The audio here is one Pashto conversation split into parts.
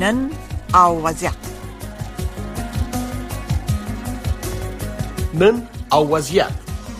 نن او وضعیت. نن او وضعیت.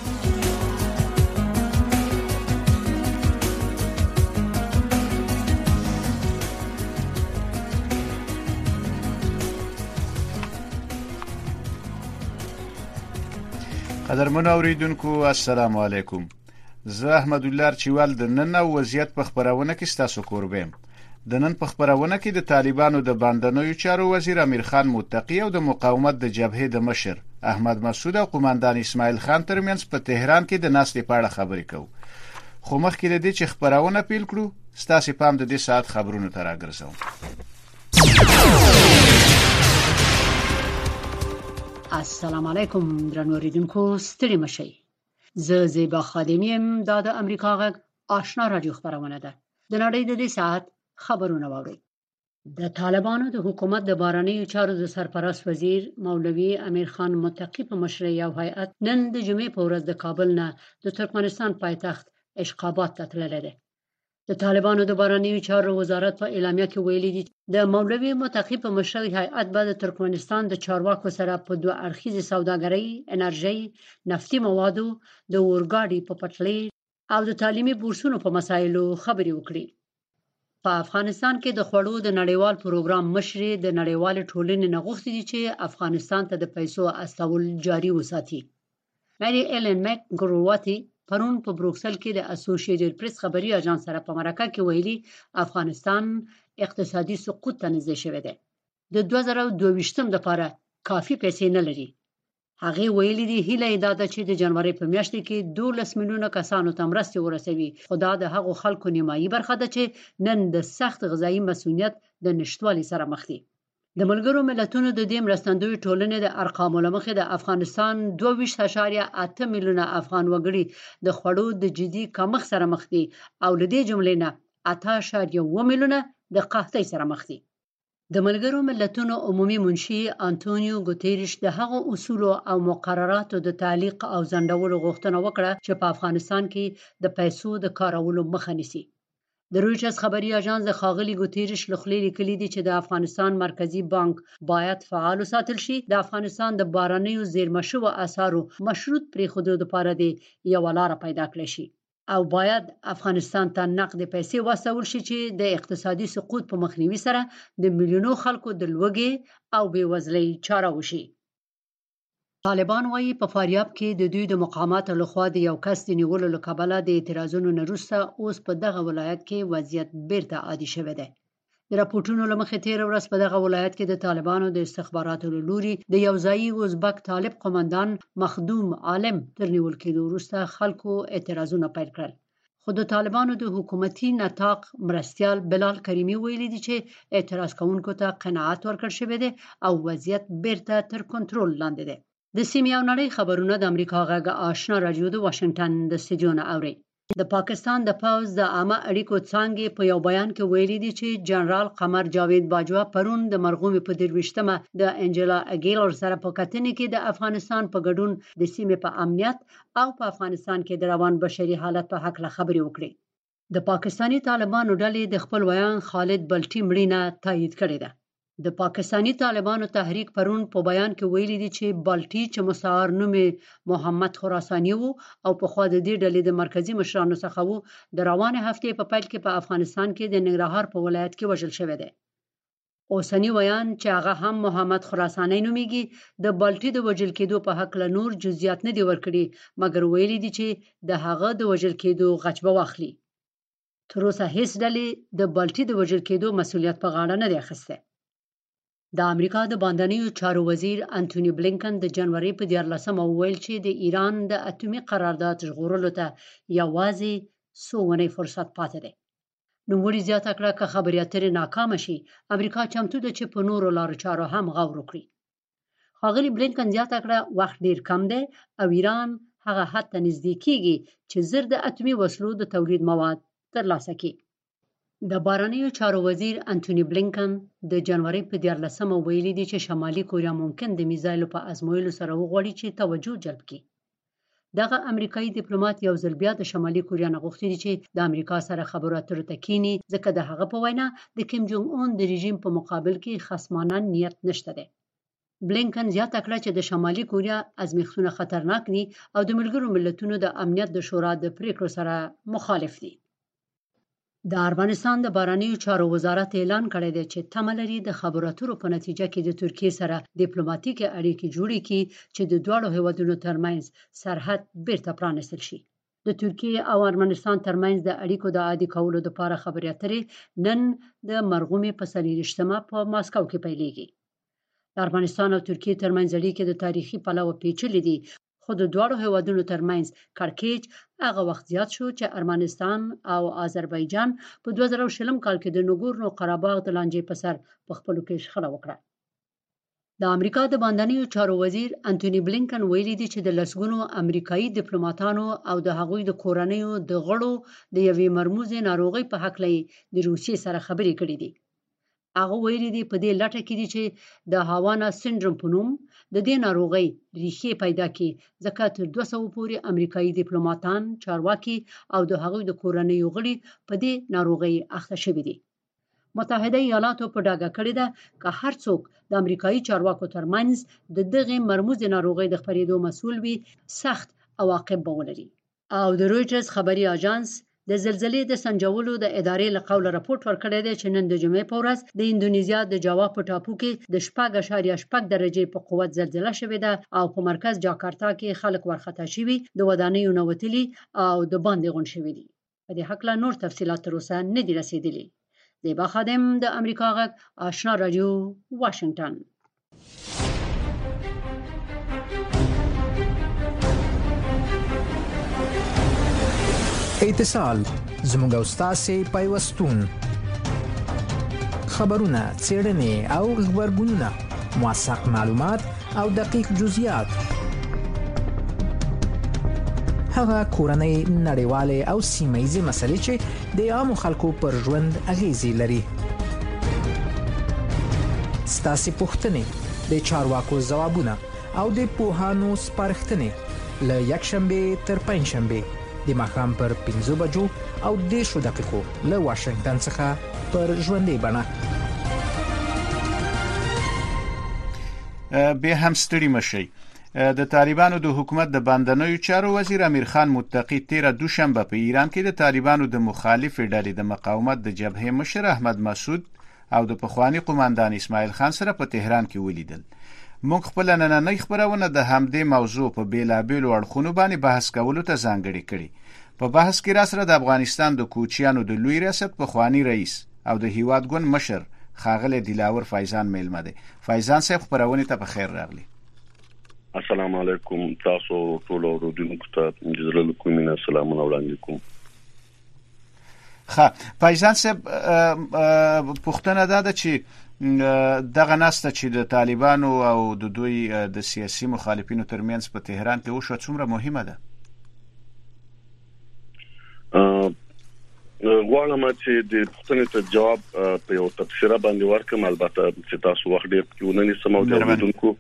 قدرمنو اوریدونکو السلام علیکم. زه احمد الله چوال د نن او وضعیت په خبرونه کې ستاسو کوربم. د نن په خبرونه کې د طالبانو د باندنیو چارو وزیر امیر خان متقی او د مقاومت د جبهې د مشر احمد مسعود او قومندان اسماعیل خان ترمنځ په تهران کې د ناستې په اړه خبرې کوو. خو مخکې د دې چې خبرونه پیل کړو ستاسو پام د دې ساعت خبرونو ته راګرځوم. السلام علیکم درنو اوریدونکو، ستړي مشئ. زه زیبا خادمی ام. دا د امریکا غږ آشنا رادیو خبرونه ده. د نړۍ د دې ساعت خبرونه واورئ. د طالبانو د حکومت د بهرنیو چارو د سرپرست وزیر مولوي امیر خان متقی په مشرۍ یو هیئت نن د جمعې په ورځ د کابل نه د ترکمنستان پایتخت اشخابات ته تللی دی. د طالبانو د بهرنیو چارو وزارت په اعلامیه کې ویلي دي د مولوي متقی په مشرۍ هیئت به د ترکمنستان د چارواکو سره په دوه اړخیزې سوداګرۍ، انرژۍ، نفتي موادو، د اورګاډي په پټلۍ او د تعلیمي بورسونو په مسایلو خبرې وکړي. په افغانستان کې د خوړو د نړیوال پروګرام مشرې د نړیوالې ټولنې نه غوښتي دي چې افغانستان ته د پیسو استول جاري وساتي. مری ایلن مک ګروواتی پرون په بروکسل کې د اسوسییټډ پریس خبري اژانس سره په مرکه کې ویلي افغانستان اقتصادي سقوط ته نږدې شوی دی. د 2022 لپاره کافي پیسې نه لري. هغه ویلي دی هیله یې ده چې د جنوري په میاشت کې 12 میلیونه کسانو ته مرستې ورسوي. خو دا د هغو خلکو نیمایي برخه ده چې نن د سخت غذایی مسؤلیت د نشټوالي سره مخ دي. د ملګرو ملتونو د دې مرستندوی ټولنې د ارقامو له مخې د افغانستان 22.8 میلیونه افغان وګړي د خوړو د جدي کمښت سره مخ دي او له دې جملې نه 8.1 میلیونه د قحطۍ سره مخ دي. د ملګرو ملتونو عمومي منشي انټونیو ګوتریش د هغو اصولو او مقرراتو د تعلیق او ځنډولو غوښتنه وکړه چې په افغانستان کې د پیسو د کارولو مخه نیسي. د رویټرز خبري اژانس د ښاغلي ګوتریش له خولې لیکلي دي چې د افغانستان مرکزی بانک باید فعال وساتل شي. د افغانستان د بهرنیو زیرمه شوو اسعارو مشروط پرېښودو لپاره د یوه لاره پیدا کړی شي او باید افغانستان ته نقد پیسې واستول شي چې د اقتصادي سقوط په مخنیوي سره د میلیونو خلکو د لوږې او بېوزلۍ چاره وشي. طالبان وايي په فاریاب کې د دوی د مقاماتو لخوا د یو کس د نیولو له کبله د اعتراضونو نه وروسته اوس په دغه ولایت کې وضعیت بیرته عادي شوی دی. د راپورټونو له مخې تېره ورځ په دغه ولایت کې د طالبانو د استخباراتو له لوري د یو ځایي ازبک طالب قومندان مخدوم عالم تر نیول کېدو وروسته خلکو اعتراضونه پیل کړل. خو د طالبانو د حکومتي نطاق مرستیال بلال کریمي ویلي دي چې اعتراض کوونکو ته قناعت ورکړل شوی دی او وضعیت بیرته تر کنټرول لاندې دی. د سیمې او نړۍ خبرونه د امریکا غږ آشنا رادیو د واشنگټن د استودیو نه اوري. د پاکستان د پوځ د عامه اړیکو څانګې په یو بیان کې ویلي دي چې جنرال قمر جاوید باجوا پرون د مرغومې په 23مه د انجلا اګیلر سره په کتنې کې د افغانستان په ګډون د سیمې په امنیت او په افغانستان کې د روان بشري حالت په هکله خبرې وکړي. د پاکستاني طالبانو ډلې د خپل ویان خالد بلټي مړینه تایید کړې ده. د پاکستاني طالبانو تحریک پرون په بیان کې ویلي دي چې بلټي چې مستعار نوم محمد خراساني وو او په خوا د دې ډلې د مرکزی مشرانو څخه وو د روانې هفتې په پیل کې په افغانستان کې د ننګرهار په ولایت کې وژل شوی دی. اوسنی ویان چې هغه هم محمد خراساني نومیږي د بلټي د وژل کېدو په هکله نور جزئیات نه دي ورکړي مګر ویلي دي چې د هغه د وژل کېدو غچ به واخلي. تر اوسه هیڅ ډلې د بلټي د وژل کېدو مسؤلیت په غاړه نه دی اخیستی. د امریکا د باندنیو چارو وزیر انټونی بلینکن د جنوري په 14مه وویل چې د ایران د اټومي قرارداد ژغورلو ته یوازې څو اونۍ فرصت پاتې دی. نوموړي زیاته کړه که خبرې اترې ناکامه شي امریکا چمتو ده چې په نورو لارو چارو هم غور وکړي. ښاغلي بلینکن زیاته کړه وخت ډیر کم دی او ایران هغه حد ته نږدې کیږي چې زر د اټومي وسلو د تولید مواد ترلاسه کړي. د بهرنیو چارو وزیر انټونی بلینکن د جنوري په 14مه ویلي دي چې شمالي کوریا ممکن د میزایلو په ازمویلو سره وغواړي چې توجه جلب کړي. دغه امریکایي ډیپلوماټ یو ځل بیا د شمالي کوریا نه غوښتي چې د امریکا سره خبرو اترو ته کینی، ځکه د هغه په وینا د کیم جونګ اون د رژیم په مقابل کې خصمانه نیت نشته دی. بلینکن زیاته کړه چې د شمالي کوریا ازمیښتونه خطرناک دي او د ملګرو ملتونو د امنیت د شورا د پریکړو سره مخالف دي. د افغانستان د بهرنیو چارو وزارت اعلان کړی دی چې تمه لري د خبرو اترو په نتیجه کې د ترکیې سره ډیپلوماټیکې اړیکې جوړې کړي چې د دواړو هیوادونو ترمنځ سرحد بیرته پرانیستل شي. د ترکیې او افغانستان ترمنځ د اړیکو د عادي کولو لپاره خبرې اترې نن د مرغومې په 24مه په ماسکو کې پیلېږي. د افغانستان او ترکیې ترمنځ اړیکې د تاریخي پلوه پیچلې دي، خو د دواړو هیوادونو ترمنځ کړکېچ هغه وخت زیات شو چې ارمنستان او آذربایجان په 2020 کال کې د نګورنو قره‌باغ د لانجې په سر په خپلو کې شخړه وکړه. د امریکا د بهرنیو چارو وزیر انټونی بلینکن ویلي دی چې د لسګونو امریکایي ډیپلوماټانو او د هغوی د کورنیو د غړو د یوې مرموزې ناروغۍ په هکله د روسیې سره خبرې کړې دي. هغه ویلي دی په دې لټه کې دي چې د هاوانا سنډروم په نوم د دې ناروغۍ ریښې پیدا کړي، ځکه تر 200 پورې امریکایي ډیپلوماټان، چارواکي او د هغوی د کورنیو غړي په دې ناروغۍ اخته شوي دي. متحده ایالاتو په ډاګه کړې ده که هر څوک د امریکایي چارواکو ترمنځ د دغې مرموزې ناروغۍ د خپرېدو مسؤل وي، سخت عواقب به ولري. او د رویټرز خبري اژانس د زلزلې د سنجولو د ادارې له قوله راپورټ ورکړی دی چې نن د جمعې په ورځ د اندونیزیا د جاوا په ټاپو کې د 4.6 درجې په قوت زلزله شوې ده او په مرکز جاکارتا کې خلک ورخطا شوي، د ودانیو نه وتلي او د باندې غونډ شوي دي. په دې هکله نور تفصیلات تر اوسه نه دي رسیدلي. زیبا خادم، د امریکا غږ، آشنا رادیو، واشنگټن. اتصال زموږ او ستاسې پیوستون، خبرونه، څېړنې او غبرګونونه، موثق معلومات او دقیق جزئیات، هغه کورنۍ، نړیوالې او سیمه ییزې مسلې چې د عامو خلکو پر ژوند اغیزې لري. ستاسې پوښتنې، د چارواکو ځوابونه او د پوهانو سپارښتنې له یکشنبې تر پنجشنبې د ماښام پر 5 بجو او 10 دقیقو له واشنگټن څخه پر ژوندۍ بڼه. به هم ستړي مشي. د طالبانو د حکومت د باندنیو چارو وزیر امیر خان متقی 13 دوشنبه په ایران کې د طالبانو د مخالف ډلې د مقاومت د جبهې مشر احمد مسعود او د پخوانی قوماندان اسماعیل خان سره په تهران کې ولیدل. موږ خپل نننۍ خبرونه د همدې موضوع په بیلابیلو اړخونو باندې بحث کولو ته ځانګړي کړي. په بحث کې راسره د افغانستان د کوچیانو د لوی ریاست پخوانی رئیس او د هیواد ګوند مشر ښاغلی دلاور فیضان میلمه دی. فیضان صاحب، خبرونه ته په خیر راغلی. السلام علیکم، تاسو ټول اوریدونکو ته جزیره کومینه سلامونه وړاندې کوم. ښه فیضان صاحب، پوښتنه ده چې دغه ناسته چې د طالبانو او د دوی د سیاسي مخالفینو ترمنځ په تهران کې وشوه څومره مهمه ده؟ غواړم چې د پوښتنې ته جواب په یو تفسیر باندې ورکړم، البته چې تاسو وخت ډېر کېونه سمو د اوریدونکو.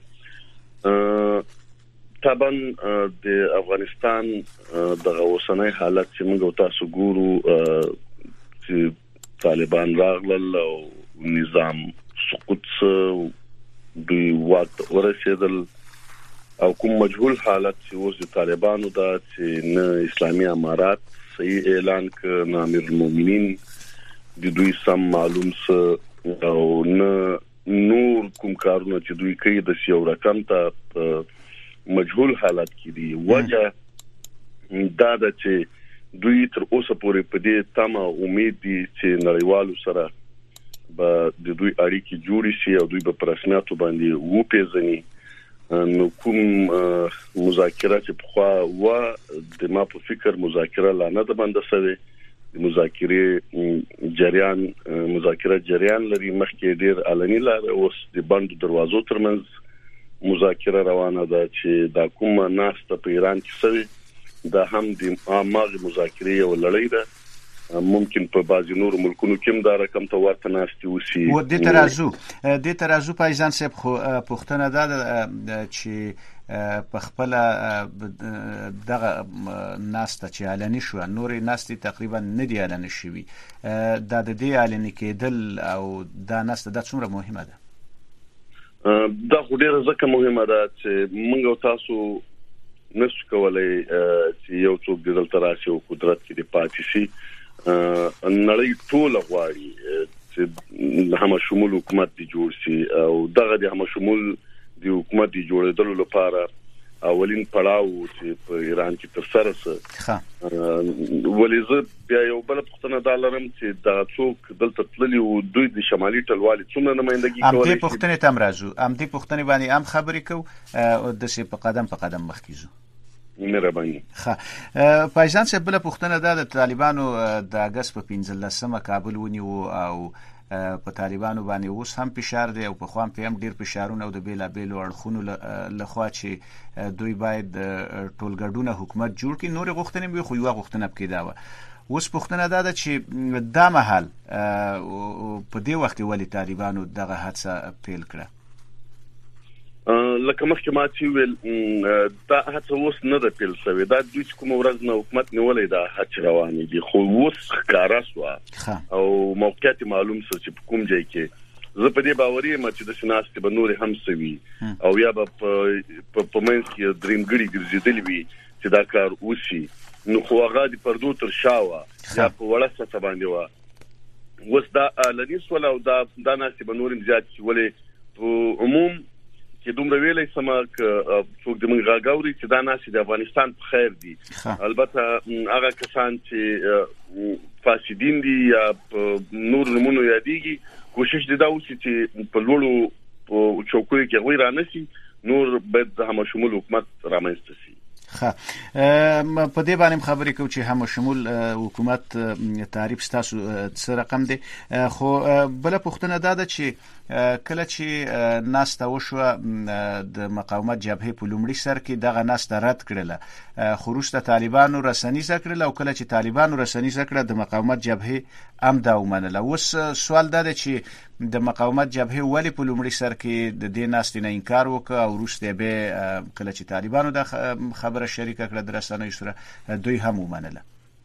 طبعا د افغانستان د اوسنۍ حالت چې موږ تاسو ګورو چې طالبان راغلل او نظام سقوط دوی واک ورسېدل او کوم مجهول حالت چې اوس د طالبانو دا چې نه اسلامي امارات صحیح اعلان ک، نه امیر المؤمنین د دوی سم معلوم او نه نور کوم کارونه چې دوی کوي د یو رقم ته مجهول حالت کې دي. وجه دا ده چې دوی تر اوسه پورې په دې تمه امید دي چې نړیوالو سره به د دوی اړیکې جوړې شي او دوی به په رسمیاتو باندې وپیژني. نو کوم مذاکره چې پخوا و د ما په فکر مذاکره لا نه ده بنده شوې، مذاکره جریان لري، مخکې ډیر علني لاره، اوس د بندو دروازو ترمنځ مذاکره روانه ده چې دا کومه ناسته په ایران کې شوې دا هم د عامه مذاکره یو لړۍ ده. ممکن په بعضی نور ملکونو کې هم دا رقم ته ورته ناشتي وشي. و د ترازو فیضان صاحب خو پوښتنه ده چې په خپل دغه ناسته چې اعلاني شو نورې ناستې تقریبا نه دی اعلان شوي دا د دې اعلان کېدل او دا ناسته دا څومره مهمه ده دا خو ډیره ځکه مهمه ده چې موږ او تاسو نشو کولای چې یو څوک دلته راشي او قدرت کې د پاتې شي نړۍ ټول غواړي چې هم شمول حکومت دی جوړ شي او دغه د هم شمول د حکومت دی جوړېدلو لپاره اولین پړاو چې په ایران کې تر سره سره ولې بیا یو بل پښتنه دا لرم چې دا څوک دلته تللی او دوی د شمالي ټلوالي څومره نمائندګي کوي هم دې پښتنه تم راځو هم دې پښتنه باندې هم خبرې کو او د څه په قدم مخکېزو مهرباني پایزان صاحب بل پښتنه د طالبانو د اگست په 15مه کابل ونیو او په طالبانو باندې اوس هم فشار دی او په خو هم ډیر فشارونه او د بیلابیلو اړخونو لخوا چې دوی باید ټولګډونه حکومت جوړ کړي نور غوښتنې به خو یو غوښتنه پکې دا و اوس پښتنه دا ده چې دا مهال په دې وخت ولې طالبانو دغه حادثه پیل کړه لکه مخکې ما چې ویل دا هڅه اوس نه ده پیل شوې دا دوی چې کوم ورځ نه حکومت نیولې دا هڅه روانې دي خو اوس ښکاره شوه او موقعیت معلوم شو چې په کوم ځای کې زه په دې باوري یم چې د شناستې به نور هم سوي او یا به په منځ کې درېمګړي ګرځېدلي وي چې دا کار وشي نو خو هغه د پردو تر شا وه یا په وړه سطحه باندې وه اوس دا اعلاني شول او دا ناستې به نور هم زیات شي ولې په عموم چې دومره ویلای سم څوک د موږ غاګوري چې دا ناسي د افغانستان په خیر دي البته هغه کسان چې فاسدین دي یا نور نمونه یادېږي کوشش دي دا وشي چې په لوړو چوکیو کې غوي رانسي نور باید د هم شمول حکومت رامنځته شي په دې باندې خبرې کوم چې هم شمول حکومت تعریف ستاسو څه رقم دی خو بل پښتنه دا ده چې کله چې ناسته وشو د مقاومت جبهه په لومړي سر کې دغه ناسته رد کړله خو وروسته طالبانو رسنیزه کړله او کله چې طالبانو رسنیزه کړه د مقاومت جبهه هم دا ومنله اوس سوال دا ده چې د مقاومت جبهه ولې په لومړي سر کې د دې ناستې نه انکار وکړ او وروسته به کله چې طالبانو د خبره شریکه کړه د رسنیو سره دوی هم ومنله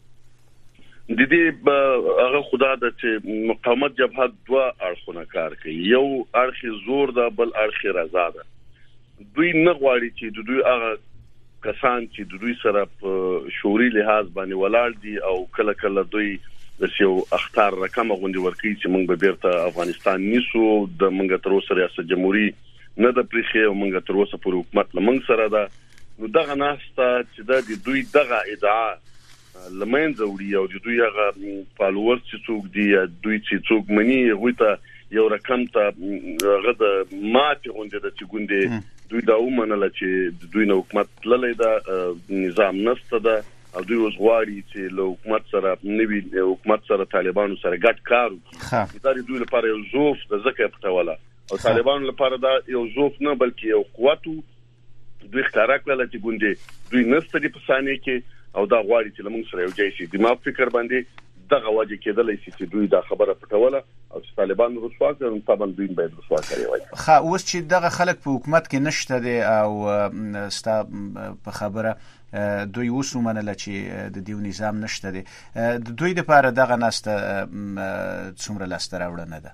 د دې هغه خدا د چې مقاومت جبهه دوه اړخونه کار کوي یو اړخ زور ده بل اړخ رضا ده دوی نه غواړي چې د دوی هغه کسان چې د دوی سره په شوري لحاظ باندې ولاړ دي او کله کله دوی د یو اختار رقم غونډه ورکړي چې موږ به بیرته افغانستان نیسو د موږ تر اوسه ریاست جمهوریت نه د پریخي او موږ تر اوسه پر حکومت لمنګ سره ده نو دغه ناسته چې د دوی دغه ادعا لمنځه وړي او د دوی هغه فالوورز چې څوک دي دوی چې څوک مني هغوی ته یو رقم ته هغه د ماتې غونډه د چې ګوندې دوی دا ومنله چې د دوی نه حکومت تللی ده نظام نسته ده او دوی اوس غواړي چې له حکومت سره نوي حکومت سره طالبانو سره ګډ کار وکړي دا د دوی لپاره یو ضعف ده ځکه یې پټوله او طالبانو لپاره دا یو ضعف نه بلکې یو قوت دوی ښکاره کړله چې ګوندې دوی نسته دي په صحنې کې او دا غواړي چې لمونږ سره یو ځای شي د ما فکر باندې دغه وجه کېدلی شي چې دوی دا خبره پټوله او چې طالبان رسوا کړي طبعا دوی باید رسوا کړي وای خا اوس چې دغه خلک په حکومت کې نشته دي او ستا په خبره دوی اوس ومنله چې د دیو نظام نشته دي د دوی لپاره دغه ناسته څومره لاسته راوړنه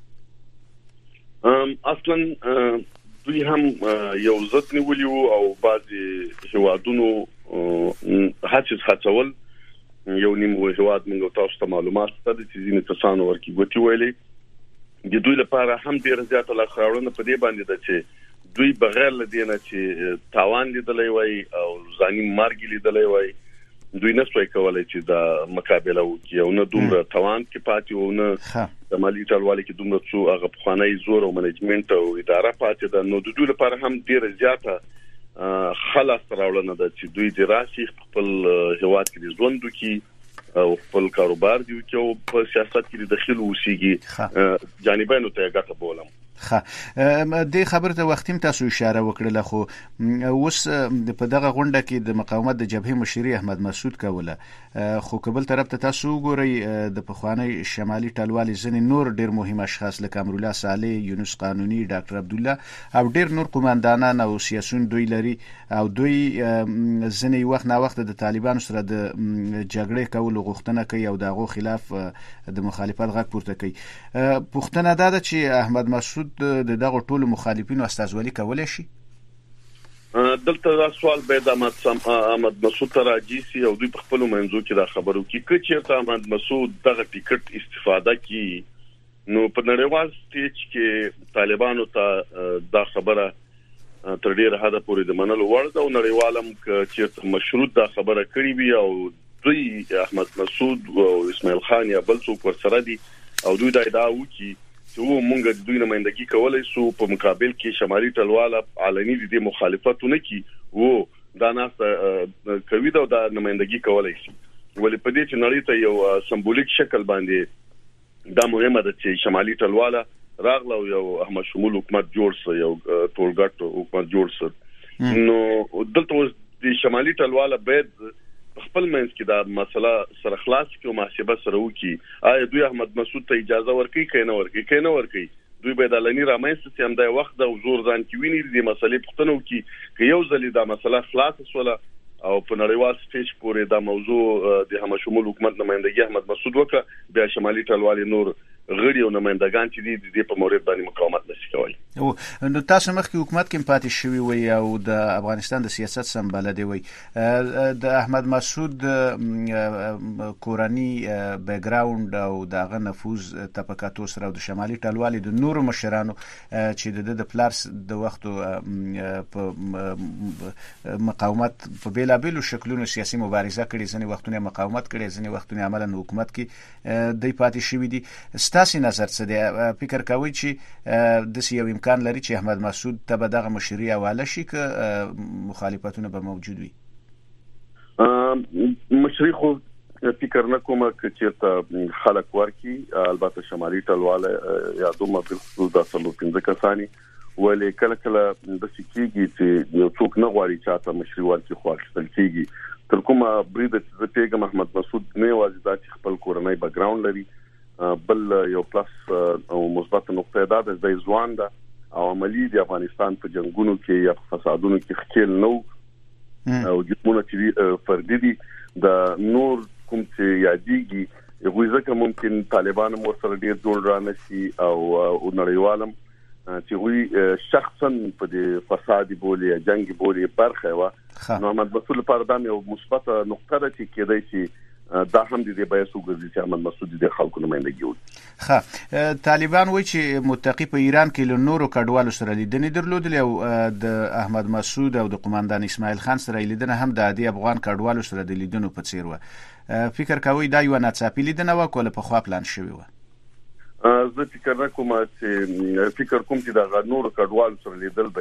ده اصلا دوی هم یو ضد نیولي وو او بعضې هیوادونو هڅول یو نیم هیواد موږ تاسو ته معلومات ستاسو چې ځینې کسانو ورکی ګوتې ویلې د دوی لپاره هم ډېر زیاته لاسته راوړنه په دې باندې ده چې دوی بغیر له دې نه چې تاوان لیدلی وای او ځاني مرګ لیدلی وای دوی نشوي کولای چې دا مقابله وکړي او نه دومره توان کې پاتې او نه د مالی ټولوالي کې دومره څو هغه پخوانی زور او منیجمنت او اداره پاتې ده نو د دوی لپاره هم ډیر زیاته خلاص راوړنه ده چې دوی د راشي خپل هیواد کې ژوند وکړي او خپل کاروبار دی او په سیاست کې داخل اوسېږي جانبینو ته ګټه بولم د خبرې ته وختیم تاسو اشاره وکړله، خو اوس په دغه غونډه کې د مقاومت د جبهې مشري احمد مسعود کوله، خو کبل طرف ته تاسو وګورئ د پخوانی شمالي ټلوالي ځینې نور ډیر مهم اشخاص لکه امرالله صالح، یونس قانوني، ډاکټر عبدالله او ډیر نور قوماندانان او سیاسون دوی لري او دوی ځینې وخت نا وخت د طالبانو سره د جګړې کولو غوښتنه کوي او دغه خلاف د مخالفت غږ پورته کوي. پوښتنه دا ده چې احمد مسعود د دغه ټولو مخالفینو استازولي کولای شي؟ دلته دا سوال به د احمد مسعود راځي سي او دوی په خپل منځو کې دا خبرو کې چې احمد مسعود دغه ټیکټ استفاده کوي نو په نړیوال سټیج کې طالبانو ته دا خبره تر ډیره حد پورې د منلو وړ ده او نړیوالم چې مشروط دا خبره کړې وي او دوی احمد مسعود او اسماعیل خان یا بل څوک ورسره دي او دوی دا ادعا وکړي چې مونږ د دوی نمائندګي کولای سو په مقابل کې شمالي ټلواله علني دي مخالفتونه کوي او دا ناس کوي دا نمائندګي کولای شي ولې په دې چې نړۍ ته یو سمبولیک شکل باندې دا مهمه ده چې شمالي ټلواله راغله یو احمد شمول حکومت جوړ سو یو ټولګټ حکومت جوړ سو نو دلته د شمالي ټلواله باید خپل منځ کې دا مسله سره خلاص کې او محاسبه سره وکي آیا دوی احمد مسعود ته اجازه ورکړي کینه ورکړي دوی به د لنی رامنځته چې هم د وخت د حضور ځان کې ویني د مسلې پښتنو کې چې یو ځلې دا مسله خلاص شوله او په نړیوال سټیج پورې دا موضوع د هم شمول حکومت نمائندګي احمد مسعود وکړه بیا شمالي ټلوالي نور غړي او نمائندگان چې د په مورید باندې مقاومت نشي کولای. نو تاسو مخکې حکومت کې پاتې شوی وي او د افغانستان د سیاست سمبل دی وي د احمد مسعود کورانی بیک گراوند او دغه نفوذ طبقاتو سره د شمالي ټلوالي د نورو مشرانو چې د پلارس د وختو په مقاومت په بیلابیلو شکلونو سیاسي مبارزه کړې، ځینې وختونه مقاومت کړي، ځینې وختونه عملاً حکومت کې دی پاتې شوی دي. تاسو نظر څه دی؟ فکر کوئ چې د یو امکان لري چې احمد مسعود ته به دغه مشري حواله شي که مخالفتونه به موجود وي؟ مشري خو فکر نه کوم چې خلک ورکی البته شمالي ټلواله یا دومره بالخصوص د 15 کسانی ولې کله کله د سکیږي چې یو څوک نه غواړي چې تاسو مشري ورکی خو اخیستل کیږي تر کومه برید چې پیغام احمد مسعود نه وازي دا چې خپل کورنۍ بیک گراوند لري بل یو پلس او مثبت نقطه ده د ځوان ده او عملی د افغانستان په جنگونو کې یا فسادونو کې خکېل نو او جسمونه چې فردي دي د نور کوم چې یادېږي یو ځکه ممکن طالبان مو سره ډیر جوړ را نشي او نړیوالم چې وی شخصا په د فسادي بولی جنگي بولی برخه و نو احمد مسعود لپاره دا یو مثبت نقطه ده چې کېدای شي دا هم د دې بیاس وګرځي چې احمد مسعود د خلکو نمائندګي وکړي. طالبان وایي چې متقی په ایران کې له نورو کډوالو سره لیدنې درلودلې او د احمد مسعود او د قومندان اسماعیل خان سره لیدنه هم د عادي افغان کډوالو سره د لیدنو په څیر و. فکر کوئ دا یو ناڅاپي لیدنه و کوله په خوا پلان شوی و؟ زه فکر نه کوم چې فکر کوم چې د نورو کډوالو سره لیدل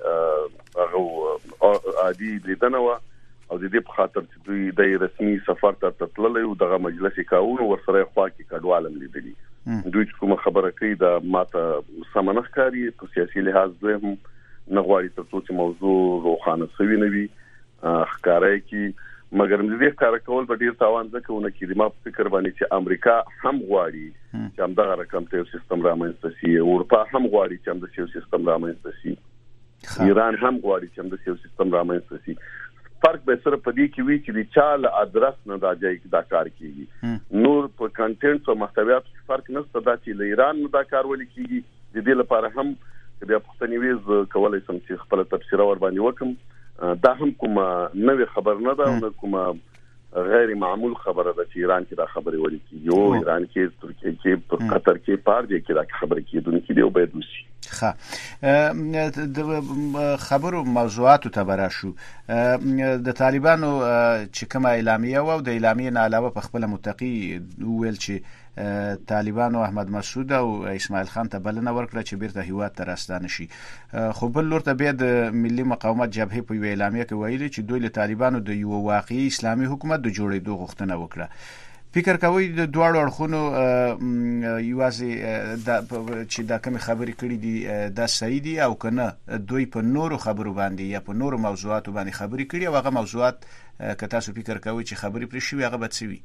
به هغه عادي لیدنه و او د دې په خاطر چې دوی د رسمي سفر ته تللی او دغه مجلس کاونو ورسره خوا کې کډوالم لیدلی دوی کوم خبره کوي دا ماته سمنخ کاری په سیاسي لحاظ دوی هم نه غواړي ترڅو چې موضوع روښانه شوي نه وي ښکارای کی مګر دې ښکار کول په ډیر تاوان ځکه چې ما فکر باندې چې امریکا هم غواړي چې هم دغه رقم ته سیستم رامنځته شي اروپا هم غواړي چې هم د سیستم رامنځته شي ایران هم غواړي چې هم د سیستم رامنځته شي فرق به سره په دې کې وی چې د چال ادرس نه دا ځای دا کار کیږي نور په کنټینټ او محتویات فرق نشته دا چې له ایران نه دا کار ولې کیږي د دې لپاره هم بیا پښتني ویز کولای سم چې خپل تفسیر ور باندې وکم دا هم کوم نوې خبر نه ده او کوم غیر معمول خبره ده چې ایران کې دا خبره ولې کیږي او ایران کې ترکیه کې قطر کې پاره کې دا خبره کیدونکې دی او باید وسی. د خبرو موضوعاتو ته براشو د طالبانو چې کومه اعلامیه و او د اعلامیه نه علاوه په خپل متقی ویل چې طالبانو احمد مسعود او اسماعیل خان ته بلنه ورکړه چې بیرته هیواد ته راستانه شي خو بل لور ته بیا د ملي مقاومت جبهې په اعلامیه کې ویلي چې دوی له طالبانو د یو واقعي اسلامي حکومت د جوړېدو غوښتنه وکړه. فکر کوي د دواړو اړخونو یوازې چې دا کوم خبرې کړې دي دا صحیح دي او کنه دوی په نورو خبرو باندې یا په نورو موضوعاتو باندې خبرې کړي او هغه موضوعات که تاسو فکر کوئ چې خبرې پرې شوي هغه به څه وي؟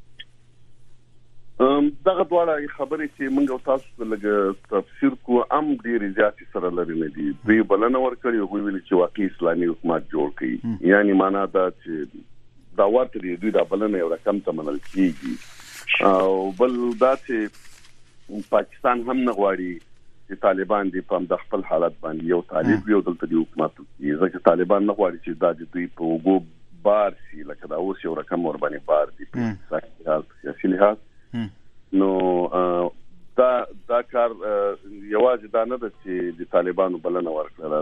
دغه دواړه خبرې چې موږ تاسو لږ تفسیر کوو ډېرې زیاتې سره لري نه دي. دوی بلنه ورکړي او ویلي چې واقعي اسلامي حکومت جوړ کړي، یعنی معنا دا چې دا ورته دی دوی دا بلنه یو رقم ته منل کیږي. او بل دا چې پاکستان هم نه غواړي چې طالبان دې په د خپل حالت باندې یو طالب یو دلته دی حکومت کوي، ځکه طالبان نه غواړي چې دا دوی په وګو بار شي لکه دا اوس یو رقم ور باندې بار دي په سیاسي لحاظ. نو دا کار یوازې دا نه ده چې د طالبانو بلنه ورکړه،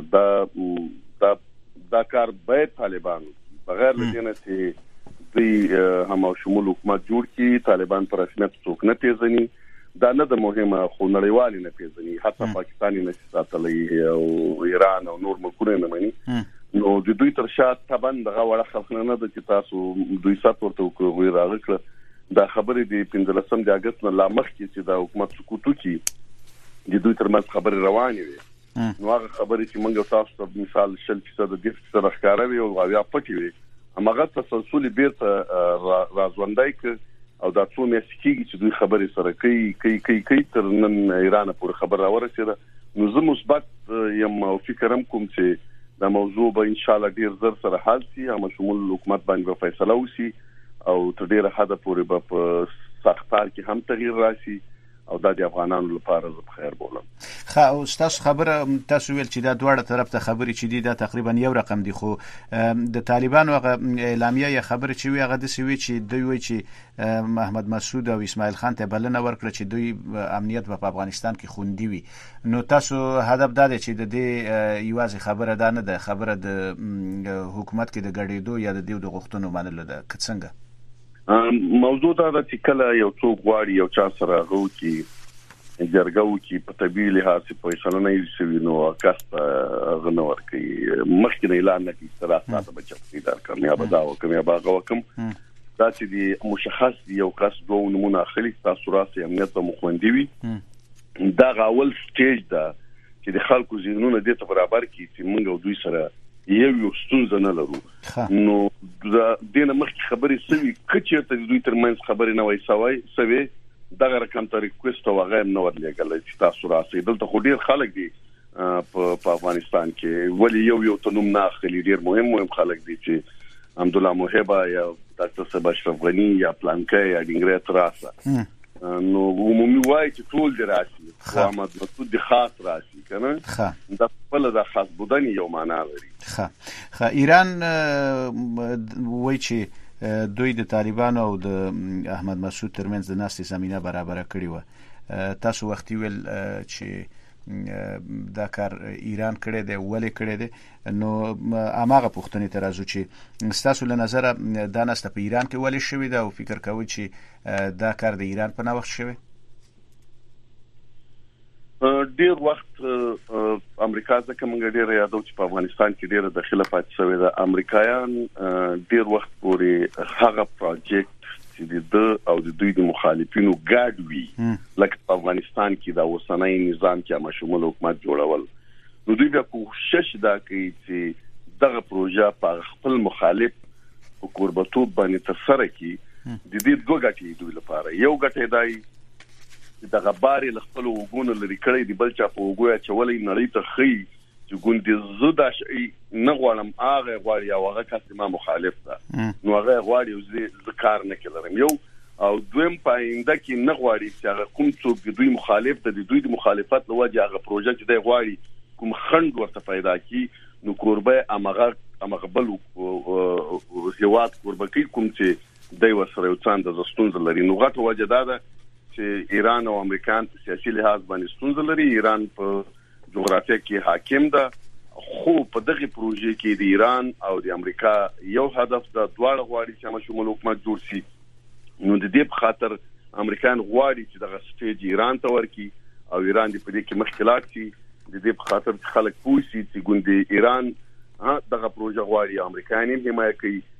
دا کار باید طالبان بغیر له دې نه چې دوی هم شمول حکومت جوړ کړي، طالبان پر رسمیت څوک نه پیژني، دا نه ده مهمه، خو نړیوال نه پیژني، حتی پاکستان نه ساتلې او ایران او نور ملکونه نه مني. نو د دوی تر شا طبعا دغه وړه خلک نه ده چې تاسو دوی سپورټ وکړي راغله. دا خبرې د 15 د اگست نه لا مخکې چې دا حکومت سقوط وکړي د دوی ترمنځ خبرې روانې وي. نو هغه خبرې چې موږ تاسو ته مثال 0% د دې څخه ښکارا وي او بیا پټي وي، هغه تسلسل بیرته راځوندای ک او دا څو میاشتې کېږي چې دوی خبرې سره کوي تر نن ایران پورې خبر راورسېده. نو زه مثبت یم او فکرم کوم چې دا موضوع به ان شاء الله ډیر زر سره حل شي، هم شمول حکومت باندې به فیصله وشي او تر ډیره حد پورې به په ساختار کې هم تغییر راشي او دا د افغانانو لپاره زه بخیر بولم. او تاسو خبره تاسو ویل چې دا دواړه طرف ته خبرې چې دي دا تقریبا یو رقم دي، خو د طالبانو هغه اعلامیه یا خبره چې وی هغه د سوي چې دوی وی چې محمد مسعود او اسماعیل خان ته بلنه ورکړه چې دوی امنیت په افغانستان کې خوندي وي. نو تاسو هدف دا دی چې د دې یوازې خبره دا نه ده، خبره د حکومت کې د ګډېدو یا د دیو د غوښتنو منلو ده که څنګه؟ موضوع دا چې کله یو څوک غواړي یو چا سره غو کې جرګو کې په طبيعي لحاظ په فیصله نه شي نو کاست غنور کوي مخکې اعلان نه کوي سره بچي دار کامیاب دا او کامیاب غوکم دا چې دی مشخص دی یو کس دوه نمونه اخلي تاسو راسي امنیت په مخوندي وي. دا غاول سټیج دا چې د خلکو ذهنونه د ته برابر کی چې موږ او دوی سره یو ستونزه نه لرو. نو دا دینه مخکې خبرې سوي کچې ته دوی ترمنځ خبرې نه وای سوي دغه رقم ته ریکوست او غیم نه ورلېګل چې تاسو راسي دلته خو ډیر خلک دي په افغانستان کې ولی یو تنوم نه اخلي، ډیر مهم خلک دي چې حمد الله محبه یا ډاکټر صاحب اشرف غنی یا پلانکه یا ډینګره تراسه نو عمومي وای چې ټول دی راشي، محمد مسعود دی خاص راشي کنه دا خپل د خاص بودن یو معنا لري. ایران وای چې دوی د طالبانو او د احمد مسعود ترمنځ د ناستې زمينه برابر کړې و. تاسو وختي ویل چې دا کار ایران کړی دی، ولې کړی دی؟ نو اماغه پوښتنې ته راځو چې تاسو له نظر دا ناسته په ایران کې ولې شوې ده او فکر کوئ چې دا کار د ایران په نوښت شوی؟ ډیر وخت امریکا ځکه موږ ډیر یادو چې په افغانستان کې ډیره داخله پاتې شوې ده. امریکایان ډیر وخت پورې هغه پروجیکټ چې د او د دوی د مخالفینو ګډ وي لکه په افغانستان کې دا اوسنۍ نظام کې مشمول حکومت جوړول، نو دوی بیا کوشش دا کوي چې دغه پروژه په خپل مخالف او قربتوب باندې ترسره کړي. د دې دوه ګټې دوی لپاره، یو ګټه دی دغه باري خپل وګونو لري کړی دی، بل چا په وګویا چولې نړۍ ته خي چې ګوندې زدا شي نه غواړم هغه غواړي او هغه کس ما مخالف ده نو هغه غواړي ذکر نه کړم. یو او دویم پاینده کې نه غواړي چې هغه کوم څوک دوی مخالف ده دوی د مخالفت لوجه هغه پروژه چې دی غواړي کوم خند ورته پیدا کی نو قربه امغه بل هیواد قربه کوم چې دوی وسره یو څاند زستونز لري. نو غټه وجه ده چې ایران او امریکان په سیاسي لحاظ باندې ستونزه لري. ایران په جغرافیه کې حاکم ده، خو په دغه پروژې کې د ایران او د امریکا یو هدف د دواړه غواړي چې شمول حکومت جوړ شي. نو د دې په خاطر امریکان غواړي چې دغه سټیج ایران ته ورکړي او ایران دې په دې کې مشکلات شي. د دې په خاطر خلک پوښي چې ګوندې ایران دغه پروژه غواړي، امریکایان هم حمایت کوي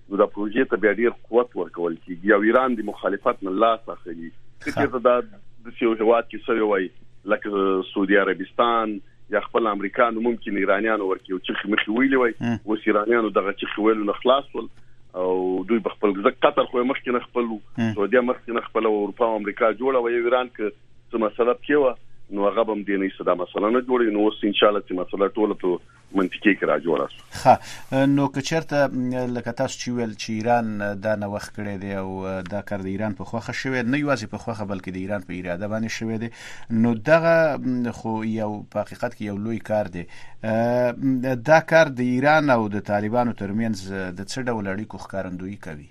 نو دا پروژې ته بیا ډیر قوت ورکول کیږي او ایران د مخالفت نه لاس اخلي چې دا د یو هواد کې سره وای لکه سعودي عربستان یا خپل امریکانو ممکن ایرانیانو ورکیو چې مخې ویلې وای و ایرانیانو دغه چې ویل نه خلاصول او دوی بخپل قطر خو مخکې نه خپلو سعودي مخکې نه خپل او اروپا او امریکا جوړه وای ایران که څه مسله کېوه نو هغه هم دې نه صدا مسله نه جوړي نو ان شاء الله چې مسله ټوله په منطقي کې را جوړه شي. ها نو که چېرته لکه تاسو چې ویل چې ایران دا نوښت کړی دی او دا کار د ایران په خوښه شوی نه یوازې په خوښه بلکې د ایران په اراده باندې شوی دی نو دغه خو یو په حقیقت کې یو لوی کار دی دا کار د ایران او د طالبانو ترمنځ د څه ډول اړیکو ښکارندویي کوي؟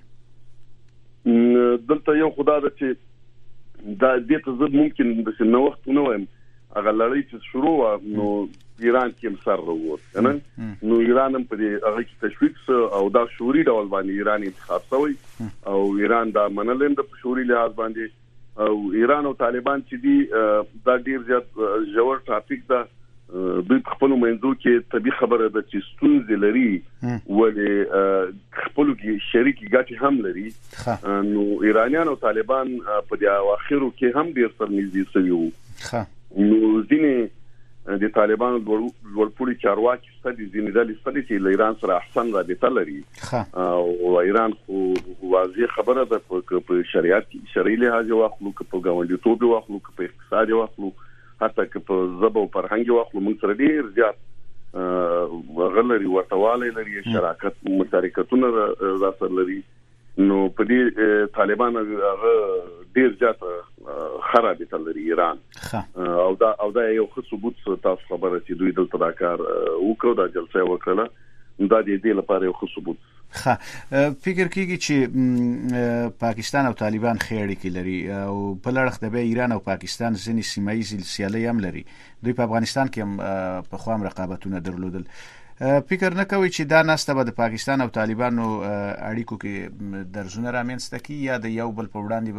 دلته یو خدا ده چې دا دې ته زه ممکن د نوښت نه وایم هغه لړۍ چې شروع نو ایران کې هم سر وروت نه نو ایران هم په دې هغه کې تشویق او دا شوري ډول باندې ایران انتخاب شوی او ایران دا منلند په شوري لحاظ باندې او ایران او طالبان چې دي دا ډیر زیات ژور ټاپک ده دوی خپل منځو کې طبي خبره ده چې ستونزې لري ولې خپل کې شریک ګټې هم لري نو ایرانیان او طالبان په د اواخرو کې هم ډیر سره نږدې شوي وو نو ځینې د طالبانو لوړپوړي چارواکي ستدي ځینې ډلې ستدي چې له ایران سره احسن رابطه لري او ایران خو واضح خبره ده په شرعي لحاظ واخلو که په ګاونډیتوب واخلو که په اقتصاد واخلو حتی که په ژبه او فرهنګ واخلو موږ سره ډیر زیات غلري ورتواله لري شراکت مشارکتونه را سره لري نو په دې طالبان هغه ډیر زیات خرابې لري ایران او دا یو ښه ثبوت تاسو خبره چې دوی دلته دا کار وکړو دا جلسه وکړه دا دې لپاره یو ښه ثبوت فکر کیږي چې پاکستان او طالبان ښه اړیکې لري او په لړخ د ایران او پاکستان ځینې سیمه ییزې سیالۍ هم لري دوی په افغانستان کې هم په خوا رقابتونه درلودل فکر نه کوي چې دا ناسته به د پاکستان او طالبانو اړیکو کې درزونه رامنځته کړي یا د یو بل په وړاندې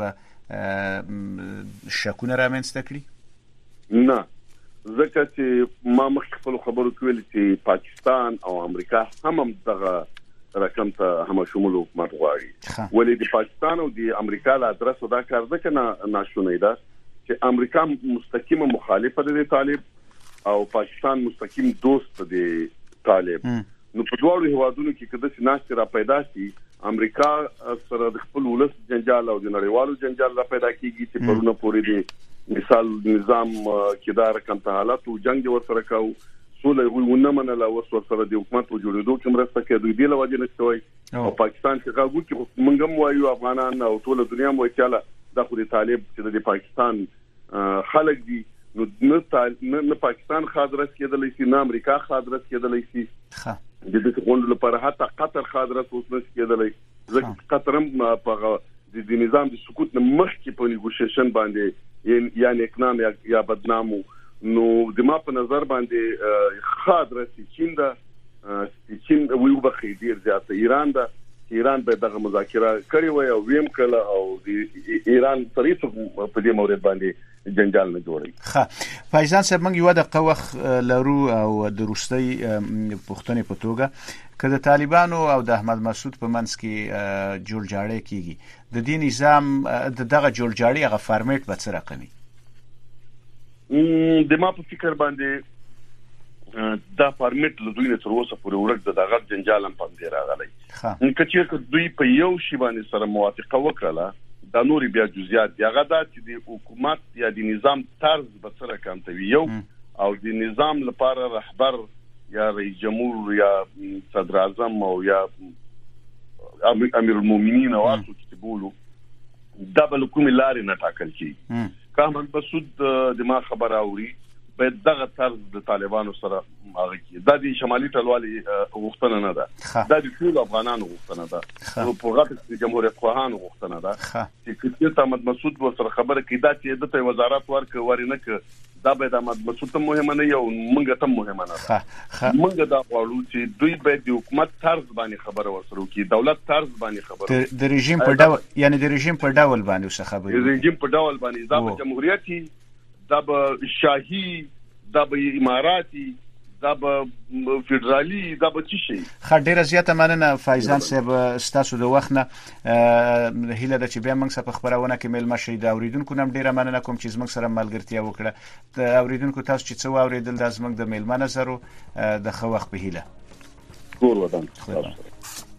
به شکونه رامنځته کړي؟ نه ځکه چې ما مخکې خپل خبرو کې ویل چې پاکستان او امریکا هم دغه رقم ته هم شمول حکومت غواړي ولې د پاکستان او د امریکا له ادرس دا کار ځکه نه ناشونی ده چې امریکا مستقیمه مخالفه ده د طالب او پاکستان مستقیم دوست دی طالب نو په دواړو هیوادونو کې کده چې ناشته را پیدا شي امریکا سره د خپل ولس جنجال او د نړیوالو جنجال را پیدا کیږي چې پرونه پورې دی مثال نظام کې دا رقم ته حالات او جنگ ورسره کاو سوله ونه منله اوس ورسره د حکومت په جوړېدو کې مرسته کوي دوی د لوجه نشوي او پاکستان چې کاغو کې موږ هم وایو افغانان او ټول دنیا مو چاله د خوري طالب چې د پاکستان خلک دي نو نه پاکستان خادرت کېدلی شي نه امریکا خادرت کېدلی شي د دې غونډو لپاره حتی قطر خادرت اوس نه کېدلی ځکه قطر هم په د نظام د سقوط نه مخکې په نیګوشیشن باندې یعنی اقنام یا بدنامو نو د ما په نظر باندې خادرت چین ویو بخې ډیر زیات ایران به دغه مذاکره کړې وي او ویم کله او د ایران طریق په دې مورید باندې جنجال نه جوړي. فایزان صاحب موږ یو دقیقه وخت لرو او د روستۍ پوښتنې په توګه که د طالبانو او د احمد مسعود په منځ کې جوړجاړی کیږي د دې نظام دغه جوړجاړي هغه فارمیټ به څه رقمي؟ د ما په فکر باندې دا فارمیټ له دوی نه تر اوسه پورې ورک دغه جنجال هم پام دی راغلی که چېرته دوی په یو شی باندې سره موافقه وکړله دا نوري بیا جزئیات دی هغه دا چې د حکومت یا د نظام طرز به څه رقم کوي یو او د نظام لپاره رهبر یا رئیس جمهور یا صدر اعظم او یا امیر المؤمنین او تاسو چې بولو دا بل کومې لارې نه ټاکل کیږي که احمد مسعود د ما خبر اوري باید دغه طرز د طالبانو سره هغه کی دا د شمالي ټلوالي غوښتنه نه ده دا د ټول افغانانو غوښتنه ده او په غټ د جمهوریت خواهانو غوښتنه ده چې کله احمد مسعود سره خبره کیدا چې د وزارت ورنه ک دا به د احمد مسعود ته مهمه نه یو منګه ته مهمه نه ده منګه دا غواړو چې دوی به د حکومت طرز باندې خبره ورسره کوي دولت طرز باندې خبره د رژیم په ډول یعنی د رژیم په ډول باندې څه خبره د رژیم په ډول باندې دا به جمهوریتي دا به شاهي دا به اماراتي دا به فدرالي دا به شي. ډیره زیاته مننه فایزان صاحب ستاسو د وخت نه هیله ده چې بیا موږ سره په خبرونه کې مل مشي دا اوریدونکو نم ډیره مننه کوم چې موږ سره ملګرتیا وکړه. د اوریدونکو تاسو چې څو اوریدل د زموږ د میلمه نظر د خو وخت په هیله. ټول ودان.